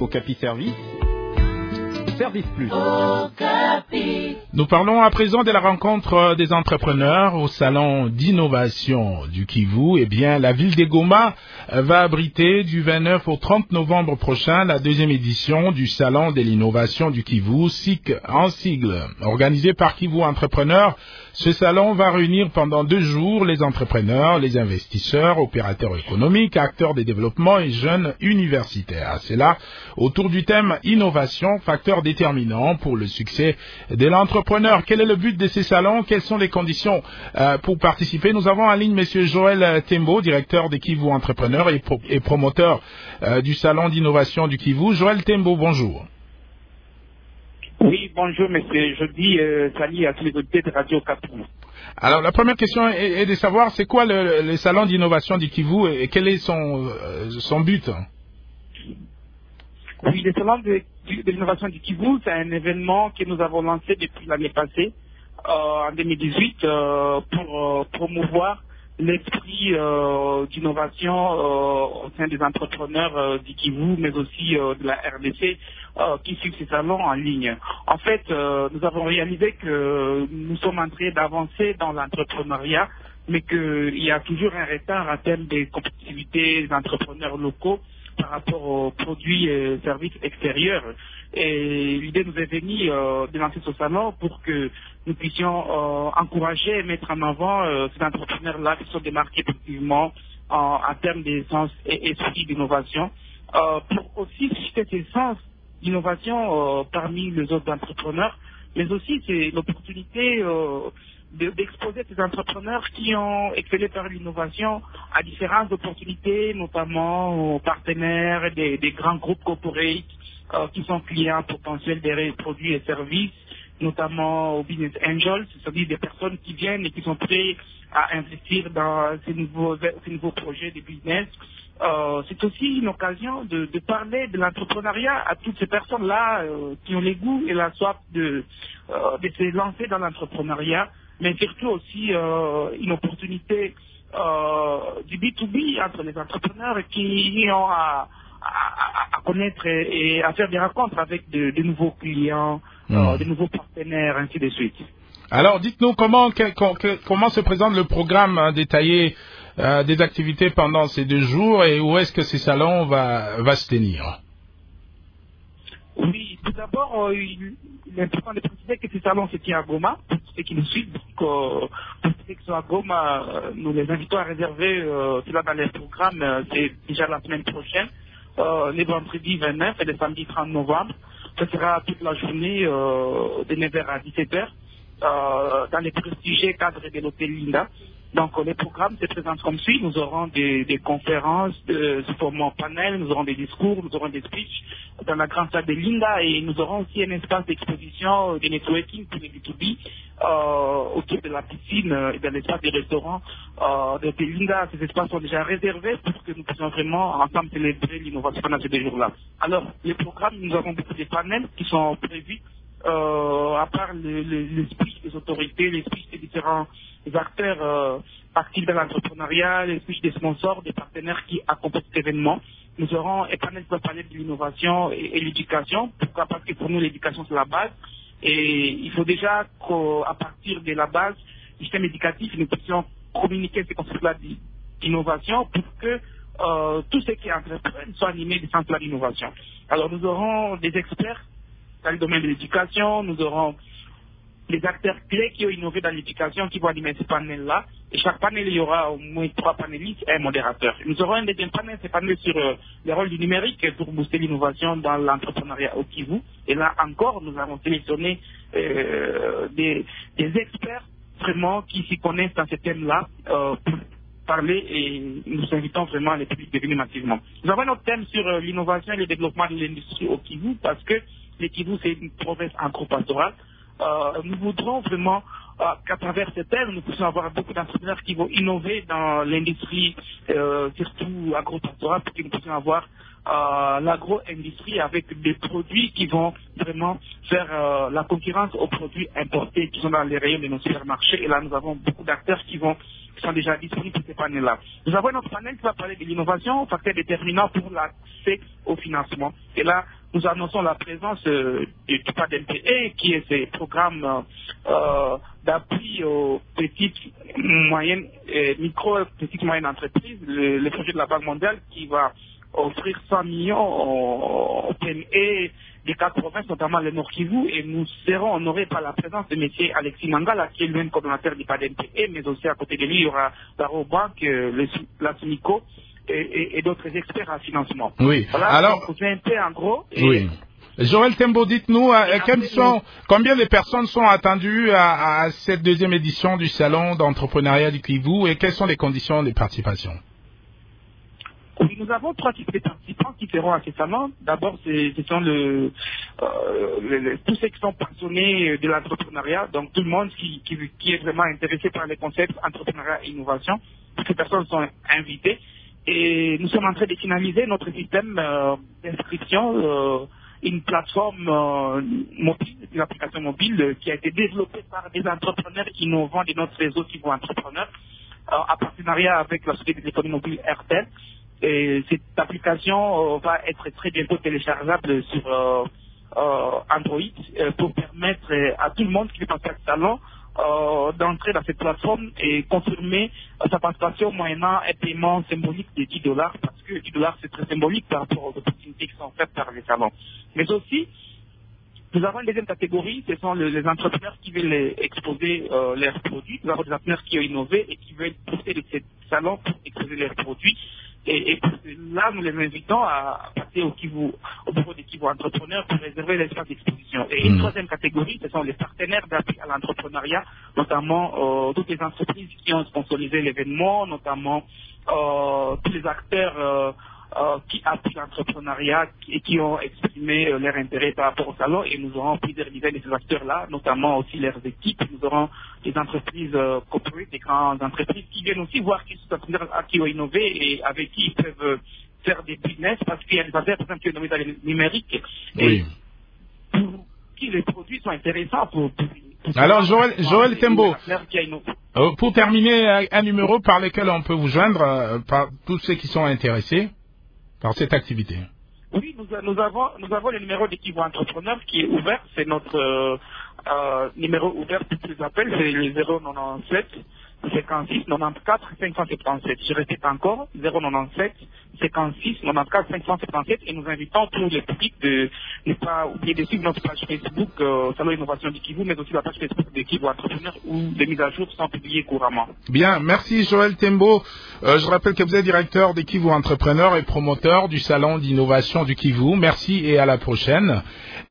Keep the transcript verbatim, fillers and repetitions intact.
Okapi Service, Service Plus. Nous parlons à présent de la rencontre des entrepreneurs au salon d'innovation du Kivu. Eh bien, la ville de Goma va abriter du vingt-neuf au trente novembre prochain la deuxième édition du salon de l'innovation du Kivu, S I C en sigle. Organisé par Kivu Entrepreneurs, ce salon va réunir pendant deux jours les entrepreneurs, les investisseurs, opérateurs économiques, acteurs de développement et jeunes universitaires. C'est là, autour du thème innovation, facteur déterminant pour le succès de l'entrepreneur. Quel est le but de ces salons? Quelles sont les conditions euh, pour participer? Nous avons en ligne Monsieur Joël Tembo, directeur de Kivu Entrepreneurs et, pro- et promoteur euh, du salon d'innovation du Kivu. Joël Tembo, bonjour. Oui, bonjour, monsieur. Je dis euh, salut à tous les auditeurs de Radio Okapi. Alors, la première question est, est de savoir, c'est quoi le, le salon d'innovation du Kivu et quel est son, euh, son but? Oui, le salon de, de l'innovation du Kivu, c'est un événement que nous avons lancé depuis l'année passée, euh, en deux mille dix-huit, euh, pour euh, promouvoir l'esprit euh, d'innovation euh, au sein des entrepreneurs euh, du Kivu, mais aussi euh, de la R D C, euh, qui suivent ces salons en ligne. En fait, euh, nous avons réalisé que nous sommes en train d'avancer dans l'entrepreneuriat, mais qu'il y a toujours un retard en termes de compétitivité des entrepreneurs locaux par rapport aux produits et services extérieurs. Et l'idée nous est venue euh, de lancer ce salon pour que nous puissions euh, encourager et mettre en avant euh, ces entrepreneurs-là qui sont démarqués effectivement en, en termes d'essence et esprit d'innovation, euh, pour aussi susciter ces sens d'innovation euh, parmi les autres entrepreneurs, mais aussi c'est l'opportunité euh, de- d'exposer ces entrepreneurs qui ont excellé par l'innovation à différentes opportunités, notamment aux partenaires des, des grands groupes corporate euh, qui sont clients potentiels des produits et services, notamment aux business angels, c'est-à-dire des personnes qui viennent et qui sont prêts à investir dans ces nouveaux, ces nouveaux projets de business. Euh, c'est aussi une occasion de, de parler de l'entrepreneuriat à toutes ces personnes-là euh, qui ont les goûts et la soif de, euh, de se lancer dans l'entrepreneuriat, mais surtout aussi euh, une opportunité euh, du B deux B entre les entrepreneurs qui ont à, à, à connaître et, et à faire des rencontres avec de, de nouveaux clients, Mmh. euh, de nouveaux partenaires, ainsi de suite. Alors, dites-nous comment, que- que- comment se présente le programme hein, détaillé euh, des activités pendant ces deux jours et où est-ce que ces salons va, va se tenir? Oui, tout d'abord, euh, il, il est important de préciser que ces salons se tient à Goma, pour ceux qui nous suivent. Donc, euh, pour ceux qui sont à Goma, euh, nous les invitons à réserver euh, cela dans les programmes. Euh, c'est déjà la semaine prochaine, euh, les vendredis vingt-neuf et le samedi trente novembre. Ce sera toute la journée euh, de neuf heures à dix-sept heures euh, dans les prestigieux cadres de l'hôtel Linda. Donc euh, les programmes se présentent comme suit. Nous aurons des, des conférences de, sous format panel, nous aurons des discours, nous aurons des speeches dans la grande salle de Linda et nous aurons aussi un espace d'exposition, euh, de networking pour les B deux B euh, autour de la piscine euh, et dans l'espace des restaurants euh, de l'hôtel Linda. Ces espaces sont déjà réservés pour que nous puissions vraiment ensemble célébrer l'innovation pendant ces deux jours-là. Alors les programmes, nous avons beaucoup de panels qui sont prévus. Euh, à part le, le, le speech des autorités, les speech des différents acteurs euh, actifs dans l'entrepreneuriat, les speech des sponsors, des partenaires qui accompagnent cet événement. Nous aurons un panel qui va parler de l'innovation et, et l'éducation. Pourquoi? Parce que pour nous, l'éducation, c'est la base. Et il faut déjà qu'à partir de la base du système éducatif, nous puissions communiquer ces concepts-là d'innovation pour que euh, tous ceux qui entreprennent soient animés de centres d'innovation. Alors nous aurons des experts dans le domaine de l'éducation, nous aurons les acteurs clés qui ont innové dans l'éducation qui vont animer ce panel-là. Et chaque panel, il y aura au moins trois panélistes et un modérateur. Nous aurons un deuxième panel, c'est panel sur euh, le rôle du numérique pour booster l'innovation dans l'entrepreneuriat au Kivu. Et là encore, nous avons sélectionné euh, des, des experts vraiment qui s'y connaissent dans ce thème-là euh, pour parler et nous invitons vraiment les publics de venir massivement. Nous avons un autre thème sur euh, l'innovation et le développement de l'industrie au Kivu parce que le Kivu, c'est une province agro-pastorale. Euh, nous voudrons vraiment euh, qu'à travers ce thème, nous puissions avoir beaucoup d'entrepreneurs qui vont innover dans l'industrie, euh, surtout agro-pastorale, pour que nous puissions avoir euh, l'agro-industrie avec des produits qui vont vraiment faire euh, la concurrence aux produits importés qui sont dans les rayons de nos supermarchés. Et là, nous avons beaucoup d'acteurs qui vont qui sont déjà disponibles pour ces panels-là. Nous avons notre panel qui va parler de l'innovation, facteur déterminant pour l'accès au financement. Et là, nous annonçons la présence euh, du P A D M P E, qui est ce programme euh, d'appui aux petites, moyennes, euh, micro, petites, moyennes entreprises, le, le projet de la Banque mondiale qui va offrir cent millions aux P M E des quatre provinces, notamment le Nord Kivu, et nous serons honorés par la présence de M. Alexis Mangala, qui est le même coordonnateur du P A D M P E, mais aussi à côté de lui, il y aura la Robank, le, la SUNICO, et, et, et d'autres experts en financement. Oui. Voilà, alors, donc, V N P en gros. Et, oui. Joël Tembo, dites-nous, euh, quelles sont, nous... combien de personnes sont attendues à, à cette deuxième édition du Salon d'entrepreneuriat du Kivu et quelles sont les conditions de participation? Oui, nous avons trois types de participants qui seront à ce salon. D'abord, ce sont le, euh, le, le, tous ceux qui sont passionnés de l'entrepreneuriat, donc tout le monde qui, qui, qui est vraiment intéressé par les concepts entrepreneuriat et innovation. Toutes ces personnes sont invitées. Et nous sommes en train de finaliser notre système euh, d'inscription, euh, une plateforme euh, mobile, une application mobile euh, qui a été développée par des entrepreneurs innovants de notre réseau Kivu Entrepreneurs, euh, en partenariat avec la société de téléphonie mobile Airtel. Et cette application euh, va être très bientôt téléchargeable sur euh, euh, Android euh, pour permettre euh, à tout le monde qui veut passer à ce salon euh, d'entrer dans cette plateforme et confirmer euh, sa participation moyennant un paiement symbolique de dix dollars, parce que dix dollars c'est très symbolique par rapport aux opportunités qui sont faites par les salons. Mais aussi, nous avons une deuxième catégorie, ce sont les, les entrepreneurs qui veulent exposer euh, leurs produits. Nous avons des entrepreneurs qui ont innové et qui veulent profiter de ces salons pour exposer leurs produits. Et, et là, nous les invitons à passer au, Kivu, au bureau des Kivu Entrepreneurs pour réserver l'espace d'exposition. Et une mmh. troisième catégorie, ce sont les partenaires d'appui à l'entrepreneuriat, notamment euh, toutes les entreprises qui ont sponsorisé l'événement, notamment euh, tous les acteurs euh, euh, qui appuient l'entrepreneuriat et qui ont exprimé euh, leur intérêt par rapport au salon. Et nous aurons plusieurs dizaines de ces acteurs-là, notamment aussi leurs équipes. Nous aurons des entreprises euh, corporate, des grandes entreprises qui viennent aussi voir qui sont qui ont innové et avec qui ils peuvent euh, faire des business, parce qu'il y a des affaires, par exemple, qui ont innové dans le numérique. Et oui. pour qui les produits sont intéressants pour... pour Alors, Joël, Joël Tembo, euh, pour terminer, un, un numéro par lequel on peut vous joindre, euh, par tous ceux qui sont intéressés par cette activité. Oui, nous, nous, avons, nous avons le numéro de Kivu Entrepreneur qui est ouvert. C'est notre euh, euh, numéro ouvert pour tous les appels. C'est le zéro neuf sept cinquante-six quatre-vingt-quatorze cinq cent soixante-dix-sept. Je répète encore, zéro neuf sept cinquante-six quatre-vingt-quatorze cinq cent soixante-dix-sept. Et nous invitons tous les publics de ne pas oublier de suivre notre page Facebook, euh, Salon Innovation du Kivu, mais aussi la page Facebook de Kivu Entrepreneur où des mises à jour sont publiées couramment. Bien, merci Joël Tembo. Euh, je rappelle que vous êtes directeur des Kivu Entrepreneurs et promoteur du Salon d'innovation du Kivu. Merci et à la prochaine.